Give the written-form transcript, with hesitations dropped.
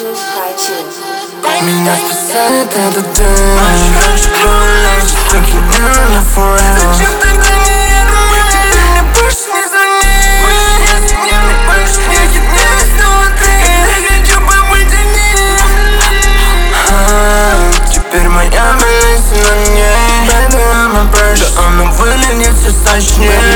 Меня спасает этот дым. Так не на forever. Зачем тогда не еду мы? Теперь мне больше не звони. Если мне не больше не едет, снова ты. Я хочу побыть одним. Теперь моя болезнь на ней. Baby, I'm a brush. Да она выглядит все сочнее.